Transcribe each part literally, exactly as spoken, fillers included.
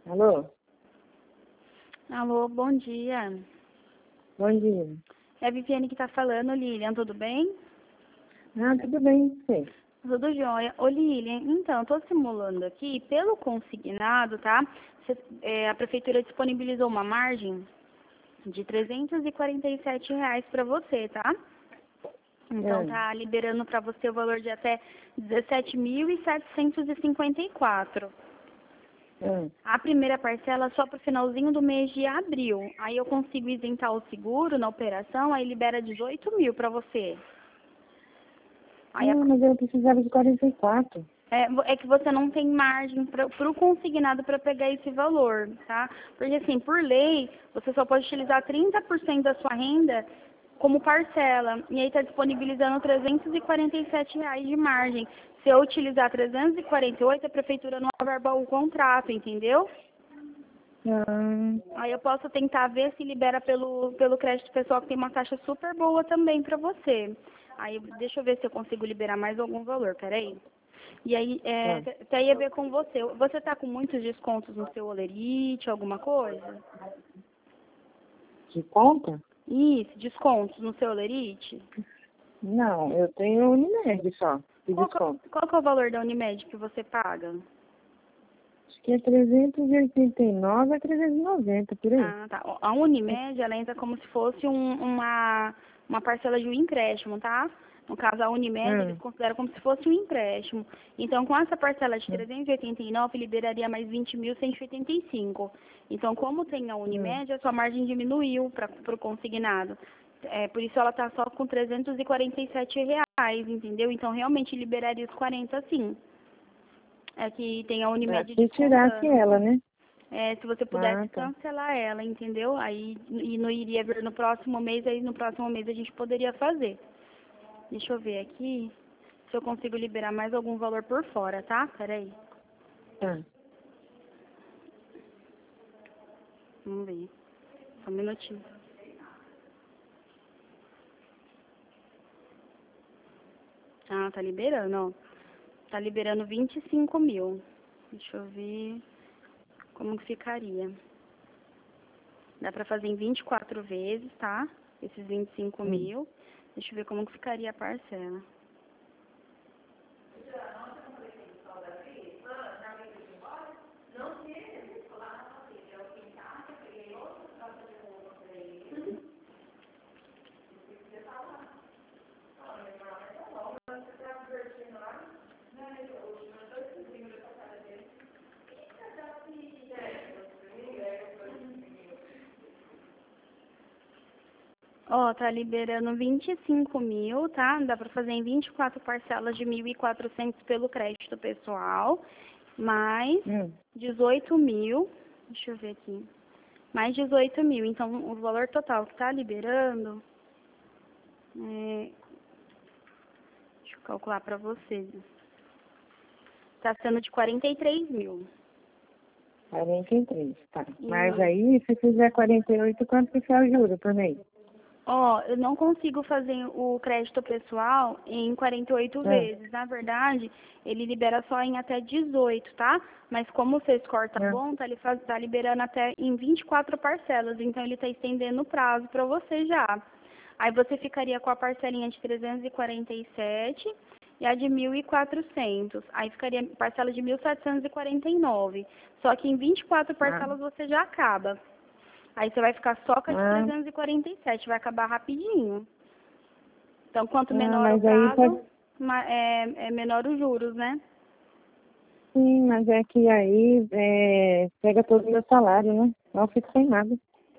Alô? Alô, bom dia. Bom dia. É a Viviane que tá falando, Lilian, tudo bem? Ah, tudo bem, sim. Tudo jóia. Ô, Lilian, então, eu tô simulando aqui, pelo consignado, tá? Cê- é, a prefeitura disponibilizou uma margem de trezentos e quarenta e sete reais para você, tá? Então, É. tá liberando para você o valor de até dezessete mil setecentos e cinquenta e quatro. É. A primeira parcela só para o finalzinho do mês de abril. Aí eu consigo isentar o seguro na operação, aí libera dezoito mil para você. Aí a- Não, mas eu precisava de quarenta e quatro. é, vo- é que você não tem margem para o consignado para pegar esse valor, tá? Porque assim, por lei, você só pode utilizar trinta por cento da sua renda como parcela. E aí está disponibilizando trezentos e quarenta e sete reais de margem. Se eu utilizar trezentos e quarenta e oito, a prefeitura não averba o contrato, entendeu? Ah, Aí eu posso tentar ver se libera pelo, pelo crédito pessoal, que tem uma taxa super boa também para você. Aí deixa eu ver se eu consigo liberar mais algum valor, peraí. E aí, é, tá. até ia ver com você. Você tá com muitos descontos no seu Olerite, alguma coisa? De conta? Isso, descontos no seu Olerite? Não, eu tenho Unimed só, de Qual, que- desconto. qual que é o valor da Unimed que você paga? Acho que é trezentos e oitenta e nove a trezentos e noventa, por aí. Ah, tá. A Unimed, ela entra como se fosse um- uma, uma parcela de um empréstimo, tá? No caso, a Unimed, Ah, eles consideram como se fosse um empréstimo. Então, com essa parcela de ah, trezentos e oitenta e nove, liberaria mais vinte mil cento e oitenta e cinco. Então, como tem a ah. Unimed, a sua margem diminuiu para o consignado. É, por isso, ela está só com trezentos e quarenta e sete reais, entendeu? Então, realmente, liberaria os quarenta, sim. É que tem a Ah, Unimed se tirasse descontando. ela, né? É, se você Ah, pudesse tá. cancelar ela, entendeu? Aí e não iria vir no próximo mês, aí no próximo mês a gente poderia fazer. Deixa eu ver aqui se eu consigo liberar mais algum valor por fora, tá? Peraí. Tá. Vamos ver. Só um minutinho. Ah, tá liberando, ó. Tá liberando vinte e cinco mil. Deixa eu ver como que ficaria. Dá pra fazer em vinte e quatro vezes, tá? Esses vinte e cinco Hum. mil. Deixa eu ver como que ficaria a parcela. Ó, tá liberando vinte e cinco mil, tá? Dá pra fazer em vinte e quatro parcelas de mil e quatrocentos pelo crédito pessoal, mais Hum. dezoito mil, deixa eu ver aqui, mais dezoito mil. Então, o valor total que tá liberando, é, deixa eu calcular pra você, tá sendo de quarenta e três mil. quarenta e três, tá. Mas E aí, se fizer quarenta e oito, quanto que você ajuda por mês? Ó, eu não consigo fazer o crédito pessoal em quarenta e oito Ah, vezes. Na verdade, ele libera só em até dezoito, tá? Mas como o seu score tá ah, bom, tá, ele faz, tá liberando até em vinte e quatro parcelas. Então, ele tá estendendo o prazo para você já. Aí você ficaria com a parcelinha de trezentos e quarenta e sete e a de mil e quatrocentos. Aí ficaria parcela de mil setecentos e quarenta e nove. Só que em vinte e quatro ah, parcelas você já acaba. Aí você vai ficar só com a de ah, trezentos e quarenta e sete, vai acabar rapidinho. Então, quanto ah, menor o mas aí pode. prazo, ma- é, é menor os juros, né? Sim, mas é que aí é, pega todo o meu salário, né? Não fico sem nada.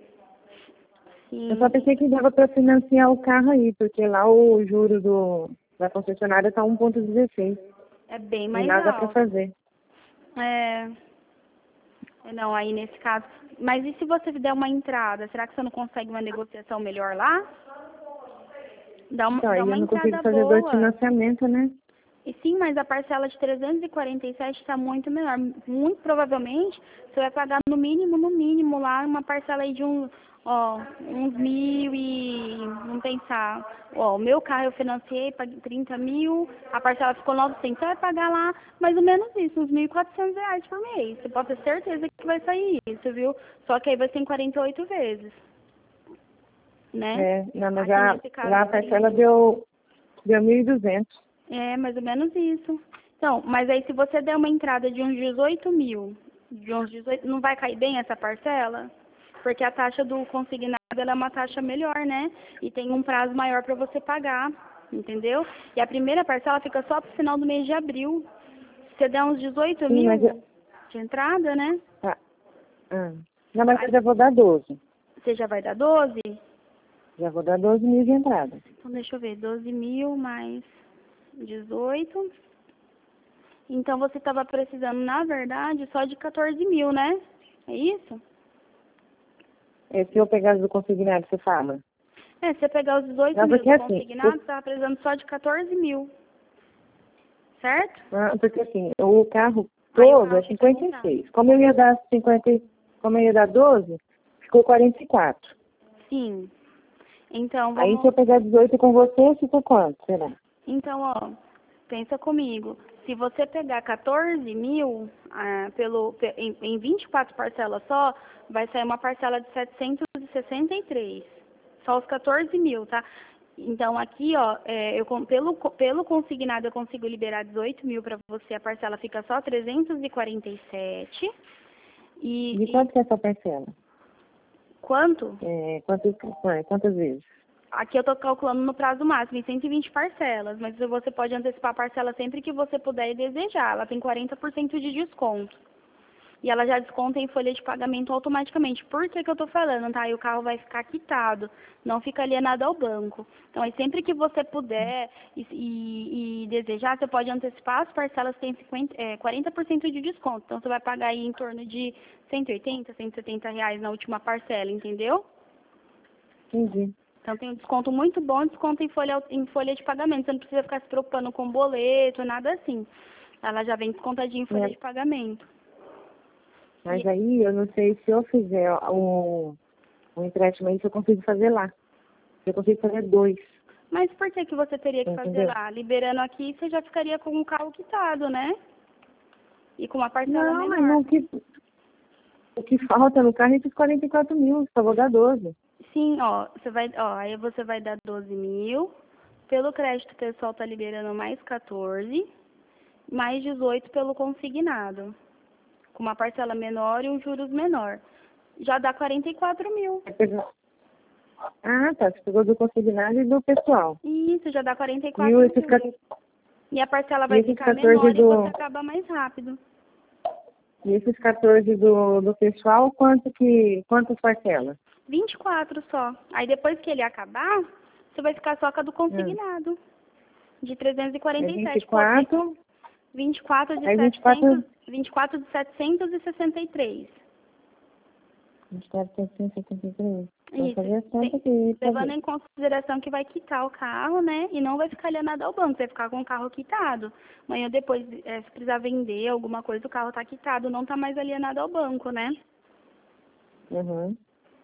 Eu só Sim, pensei que dava para financiar o carro aí, porque lá o juro do, da concessionária tá um ponto dezesseis é bem e mais nada para alto. fazer. É, é, não, aí nesse caso. Mas e se você der uma entrada, será que você não consegue uma negociação melhor lá? Dá uma, Então, dá aí uma eu não consigo entrada fazer dois boa. financiamentos, né? E sim, mas a parcela de trezentos e quarenta e sete está muito menor. Muito provavelmente, você vai pagar no mínimo, no mínimo, lá uma parcela aí de um, ó, uns mil e... Vamos pensar. Ó, o meu carro eu financiei, paguei trinta mil, a parcela ficou novecentos. Você vai pagar lá mais ou menos isso, uns mil e quatrocentos reais por mês. Você pode ter certeza que vai sair isso, viu? Só que aí vai ser em quarenta e oito vezes, né? É, não, mas Aqui já, nesse caso já a seria... parcela deu, deu mil e duzentos. É, mais ou menos isso. Então, mas aí se você der uma entrada de uns dezoito mil, de uns dezoito, não vai cair bem essa parcela? Porque a taxa do consignado ela é uma taxa melhor, né? E tem um prazo maior para você pagar, entendeu? E a primeira parcela fica só pro final do mês de abril. Se você der uns dezoito Sim, mas eu, mil de entrada, né? ah, ah. Não, mas eu já vou dar doze. Você já vai dar doze? Já vou dar doze mil de entrada. Então deixa eu ver, doze mil mais dezoito. Então você estava precisando, na verdade, só de quatorze mil, né? É isso? É, se eu pegar do consignado, você fala? É, se você pegar os dezoito Não, mil porque do assim, consignado, eu, você estava precisando só de quatorze mil, certo? ah, porque assim, o carro Aí o todo carro é fica cinquenta e comprado. seis. Como eu ia dar cinquenta, e- como eu ia dar doze, ficou quarenta e quatro. Sim. Então, Aí se vamos... eu pegar dezoito com você, fica quanto, será? Então, ó, pensa comigo. Se você pegar quatorze mil ah, pelo, pe- em, em vinte e quatro parcelas só, vai sair uma parcela de setecentos e sessenta e três. Só os quatorze mil, tá? Então, aqui, ó, é, eu, com- pelo, co- pelo consignado eu consigo liberar dezoito mil para você, a parcela fica só trezentos e quarenta e sete. E, De e quanto que é essa parcela? quanto? É, quantas, quantas vezes? Aqui eu estou calculando no prazo máximo, em cento e vinte parcelas, mas você pode antecipar a parcela sempre que você puder e desejar. Ela tem quarenta por cento de desconto. E ela já desconta em folha de pagamento automaticamente. Por que que eu estou falando, tá? E o carro vai ficar quitado, não fica alienado ao banco. Então, aí sempre que você puder e, e- e desejar, você pode antecipar as parcelas, tem cinquenta, é, quarenta por cento de desconto. Então, você vai pagar aí em torno de cento e oitenta, cento e setenta reais na última parcela, entendeu? Entendi. Então tem um desconto muito bom, desconto em folha, em folha de pagamento. Você não precisa ficar se preocupando com boleto, nada assim. Ela já vem descontadinha em folha É, de pagamento. mas E- aí eu não sei se eu fizer um, um empréstimo aí, se eu consigo fazer lá. Se eu consigo fazer dois, mas por que, que você teria que fazer entendeu? lá? Liberando aqui, você já ficaria com o carro quitado, né? E com uma parcela Não, mas menor. não, o que, o que falta no carro é esses quarenta e quatro mil, só vou dar doze. Sim, ó, você vai, ó, aí você vai dar doze mil. Pelo crédito o pessoal tá liberando mais quatorze, mais dezoito pelo consignado. Com uma parcela menor e um juros menor. Já dá quarenta e quatro mil. Ah, tá, você pegou do consignado e do pessoal. Isso, já dá quarenta e E quatro o- esses, mil. ca- E a parcela e vai esses ficar quatorze menor e você do, acaba mais rápido. e esses quatorze do, do pessoal, quanto que, quantas parcelas? vinte e quatro só. Aí depois que ele acabar, você vai ficar só com a do Hum. consignado. De trezentos e É quarenta e vinte e sete. Pô, vi- quatro, vinte e quatro de aí vinte e setecentos, quatro, vinte e quatro de setecentos e sessenta e três. vinte e quatro, setecentos e setenta e três. Vamos Isso. fazer as contas Tem- aqui pra levando ver. em consideração que vai quitar o carro, né? E não vai ficar alienado ao banco, vai ficar com o carro quitado. Amanhã depois, eh, se precisar vender alguma coisa, o carro tá quitado, não tá mais alienado ao banco, né? Uhum.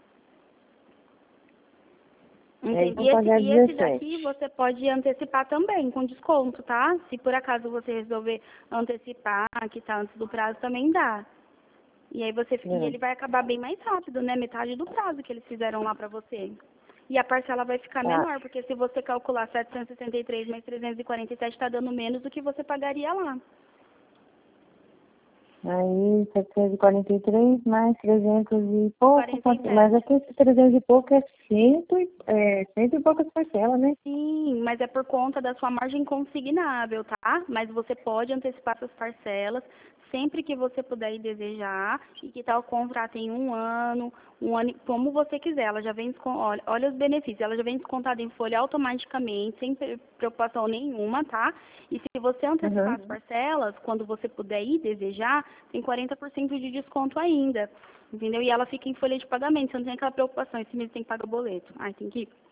Aí Entendi. vão E esse, pagar e esse daqui dezessete. você pode antecipar também, com desconto, tá? Se por acaso você resolver antecipar, quitar antes do prazo, também dá. E aí você, e É. ele vai acabar bem mais rápido, né? Metade do prazo que eles fizeram lá pra você. E a parcela vai ficar Tá. menor, porque se você calcular setecentos e sessenta e três mais trezentos e quarenta e sete, está dando menos do que você pagaria lá. Aí setecentos e quarenta e três mais trezentos e pouco. quarenta e quanto- sete. Mas aqui esse trezentos e pouco é cento e, é, cento e poucas parcelas, né? Sim, mas é por conta da sua margem consignável, tá? Mas você pode antecipar suas parcelas sempre que você puder e desejar, e que tal o contrato em um ano, um ano, como você quiser. Ela já vem, descon- olha, olha os benefícios, ela já vem descontada em folha automaticamente, sem pre- preocupação nenhuma, tá? E se você antecipar as Uhum. parcelas, quando você puder e desejar, tem quarenta por cento de desconto ainda, entendeu? E ela fica em folha de pagamento, você não tem aquela preocupação, esse mês tem que pagar o boleto. Ai, tem que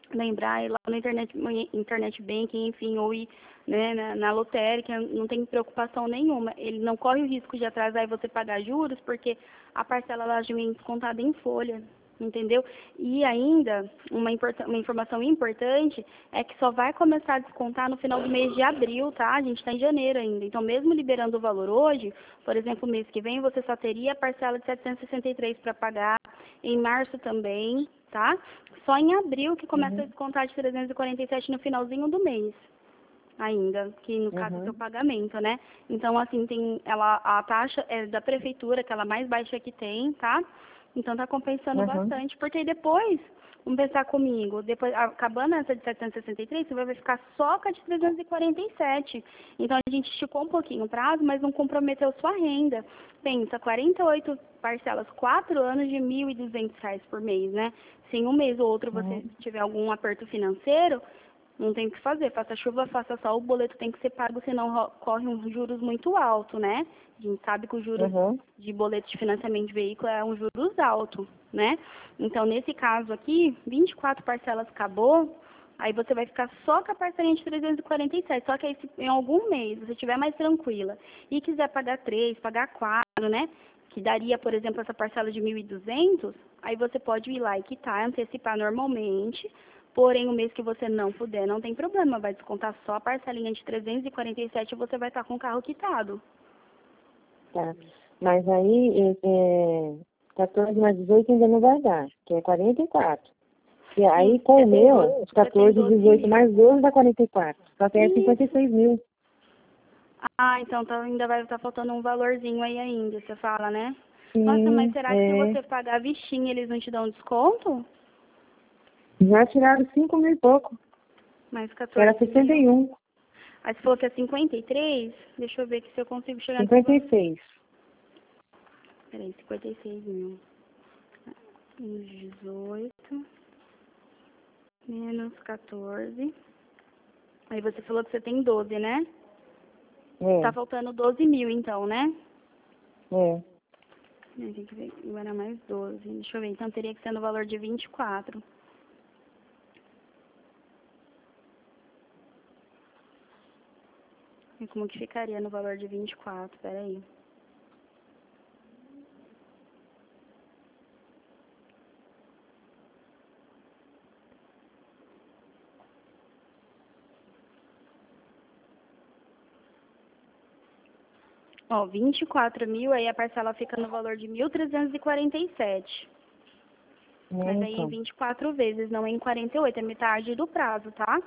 lembrar, ir lá no internet, internet banking, enfim, ou ir, né, na, na lotérica, não tem preocupação nenhuma. Ele não corre o risco de atrasar e você pagar juros, porque a parcela lá já vem descontada em folha, entendeu? E ainda, uma, import uma informação importante é que só vai começar a descontar no final do mês de abril, tá? A gente está em janeiro ainda. Então, mesmo liberando o valor hoje, por exemplo, mês que vem, você só teria a parcela de setecentos e sessenta e três para pagar, em março também, tá? Só em abril que começa Uhum. a descontar de trezentos e quarenta e sete no finalzinho do mês, ainda, que no caso é o seu Uhum. pagamento, né? Então, assim, tem ela, a taxa é da prefeitura, que ela mais baixa que tem, tá? Então tá compensando Uhum. bastante, porque aí depois, vamos pensar comigo, depois, acabando essa de setecentos e sessenta e três, você vai ficar só com a de trezentos e quarenta e sete. Então a gente esticou um pouquinho o prazo, mas não comprometeu sua renda. Pensa, quarenta e oito parcelas, quatro anos de mil e duzentos reais por mês, né? Se em um mês ou outro você Uhum. tiver algum aperto financeiro, não tem o que fazer, faça chuva, faça sol, o boleto tem que ser pago, senão ro- corre uns juros muito altos, né? A gente sabe que os juros Uhum. de boleto de financiamento de veículo é um juros alto, né? Então, nesse caso aqui, vinte e quatro parcelas acabou, aí você vai ficar só com a parcelinha de trezentos e quarenta e sete. Só que aí, se em algum mês você estiver mais tranquila e quiser pagar três, pagar quatro, né? Que daria, por exemplo, essa parcela de mil e duzentos, aí você pode ir lá e quitar, antecipar normalmente. Porém, o mês que você não puder, não tem problema, vai descontar só a parcelinha de trezentos e quarenta e sete e você vai estar com o carro quitado. Tá. Mas aí, é, quatorze mais dezoito ainda não vai dar, que é quarenta e quatro. E aí, Sim, com você o tem, meu, do- os você tem quatorze e doze dezoito mil. mais doze dá quarenta e quatro. Só que é cinquenta e Isso. seis mil. Ah, então tá, ainda vai estar faltando um valorzinho aí ainda, você fala, né? Nossa, mas Sim, será que se é. você pagar a vichinha, eles não te dão desconto? Já tiraram cinco mil e pouco. Mais Que era quatorze sessenta e mil. um. Aí você falou que é cinquenta e três? Deixa eu ver aqui se eu consigo chegar nesse cinquenta valor. e seis. Peraí, cinquenta e seis mil. Menos dezoito. Menos quatorze. Aí você falou que você tem doze, né? Tá É, faltando doze mil então, né? é. Tem que ver, agora mais doze. Deixa eu ver, então teria que ser no valor de vinte e quatro. E como que ficaria no valor de vinte e quatro? Peraí. Ó, vinte e quatro mil, aí a parcela fica no valor de mil trezentos e quarenta e sete. É, Mas aí em então. vinte e quatro vezes, não em quarenta e oito, é metade do prazo, tá?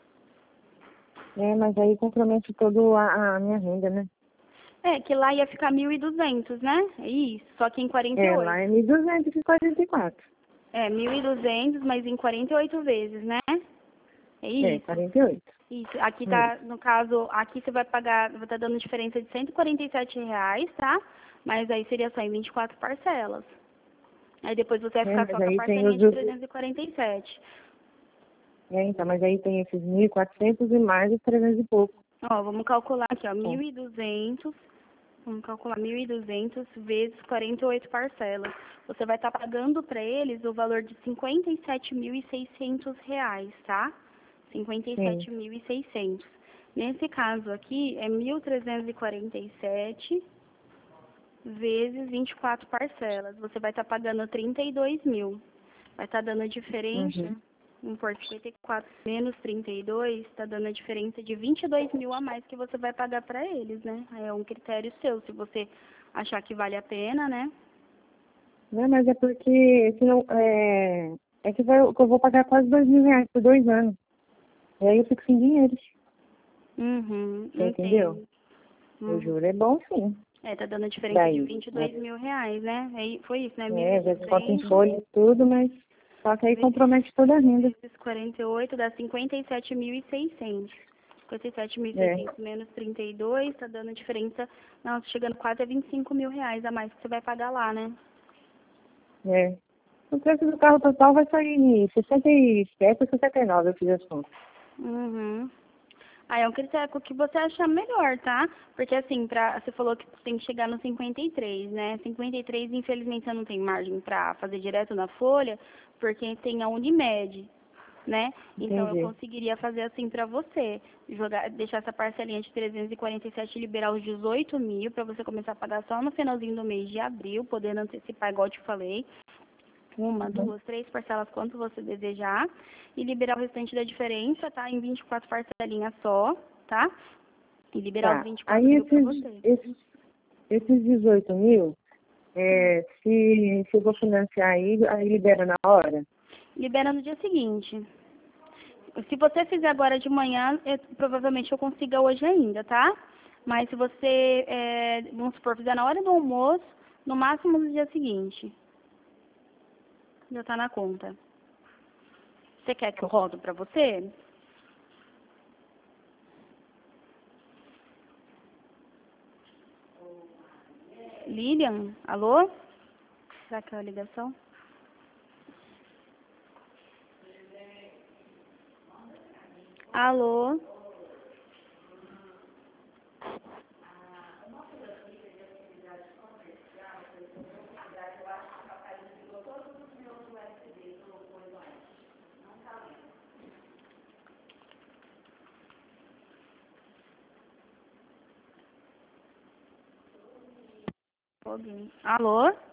É, mas aí compromete toda a, a minha renda, né? É, que lá ia ficar mil e duzentos, né? É isso, só que em quarenta e É, lá oito. é mil duzentos e quarenta e quatro. É, mil e duzentos, mas em quarenta e oito vezes, né? É É, isso. quarenta e oito. Isso. Aqui Hum. tá, no caso, aqui você vai pagar, vai estar dando diferença de cento e quarenta e sete reais, tá? Mas aí seria só em vinte e quatro parcelas. Aí depois você vai É, ficar mas só com a aí tem parcelinha os... de trezentos e quarenta e sete. É, então, mas aí tem esses mil e quatrocentos e mais os trezentos e pouco. Ó, vamos calcular aqui, ó, É. mil e duzentos. Vamos calcular mil e duzentos vezes quarenta e oito parcelas. Você vai estar pagando para eles o valor de cinquenta e sete mil e seiscentos reais, tá? cinquenta e Sim. sete mil e seiscentos. Nesse caso aqui, é mil trezentos e quarenta e sete vezes vinte e quatro parcelas. Você vai estar pagando trinta e dois mil. Vai estar dando a diferença, Uhum. um por cinquenta e quatro menos trinta e dois, está dando a diferença de vinte e dois mil a mais que você vai pagar para eles, né? Aí é um critério seu, se você achar que vale a pena, né? Não, mas é porque, senão, é, é que, vai, que eu vou pagar quase dois mil reais por dois anos. E aí eu fico sem dinheiro. Uhum, Você entendeu? entendo. O Uhum. juro é bom, sim. É, tá dando a diferença de Daí, vinte e né? dois mil reais, né? Aí foi isso, né? Mil e É, já desconta em duzentos folha e tudo, mas só que aí compromete toda a renda. vezes quarenta e oito dá cinquenta e sete mil e seiscentos. cinquenta e sete mil e É, seiscentos menos trinta e dois, tá dando diferença, nossa, chegando quase a vinte e cinco mil reais a mais que você vai pagar lá, né? é. O preço do carro total vai sair em sessenta e sete ou sessenta e nove, eu fiz as contas. Uhum. Aí é um critério que você achar melhor, tá? Porque assim, pra, você falou que tem que chegar no cinquenta e três, né? cinquenta e três, infelizmente, você não tem margem pra fazer direto na folha, porque tem a Unimed. né? Então eu Entendi. conseguiria fazer assim para você, jogar, deixar essa parcelinha de trezentos e quarenta e sete e liberar os dezoito mil para você começar a pagar só no finalzinho do mês de abril, podendo antecipar, igual eu te falei, uma, Uhum. duas, três parcelas, quanto você desejar, e liberar o restante da diferença, tá? Em vinte e quatro parcelinhas só, tá? E liberar os Tá. vinte e quatro Aí mil para esses, você. esses, esses dezoito mil, é, se, se eu vou financiar aí, aí libera na hora? Libera no dia seguinte. Se você fizer agora de manhã, eu- provavelmente eu consiga hoje ainda, tá? Mas se você, é, vamos supor, fizer na hora do almoço, no máximo no dia seguinte, já tá na conta. Você quer que eu rodo pra você? Lilian? Alô? Será que é a ligação? Alô? Alguém? Alô?